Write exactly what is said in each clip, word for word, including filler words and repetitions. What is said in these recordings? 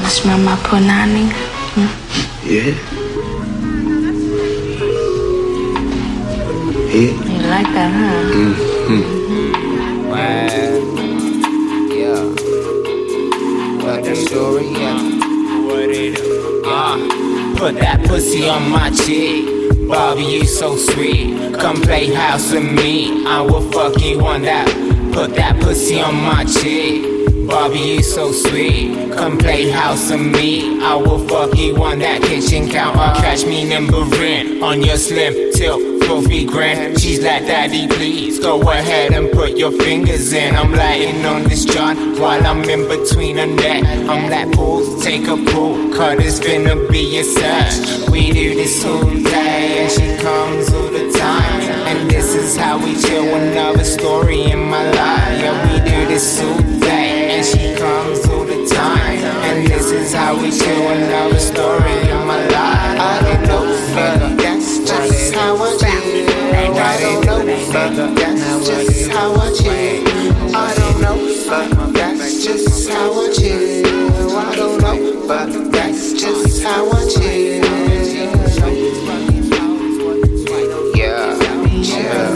Wanna smell my punani? Hmm? Yeah. Yeah. You like that, huh? Mm-hmm. Wow. Yeah. What the story, yeah. Uh, put that pussy on my chick. Bobby, you so sweet. Come play house with me. I will fuck you on that. Put that pussy on my chick. Bobby, you so sweet. Come play house with me. I will fuck you on that kitchen counter. Catch me numbering on your slim tilt. Trophy grand. She's like, daddy, please go ahead and put your fingers in. I'm lighting on this John while I'm in between her neck. I'm like, pools, take a pool, cause it's finna be a search. We do this all day and she comes all the time. And this is how we chill. Another story in my life. Yeah, we do this all day and she comes all the time. And this is how we chill. Another story in my life. I don't know, but that's just how I chill. I don't know, but that's just how I chill. I don't know, but that's just how I chill. I don't know, but that's just how I chill. Yeah, chill.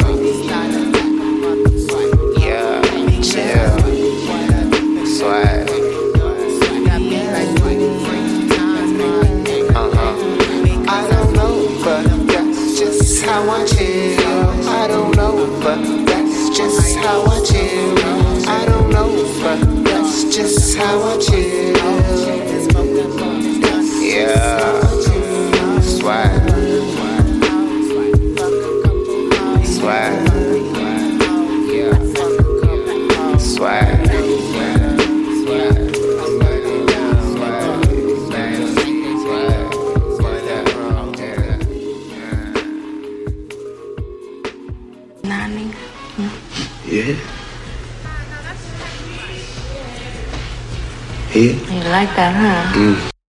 Yeah, chill. Swag. Uh-huh. I don't know, but that's just how I chill. I don't know, but that's just how I chill. I don't know, but that's just how I chill. Yeah, swag, swag, yeah, swag. Nani? Hmm? Yeah. Yeah. You like that, huh? Mm.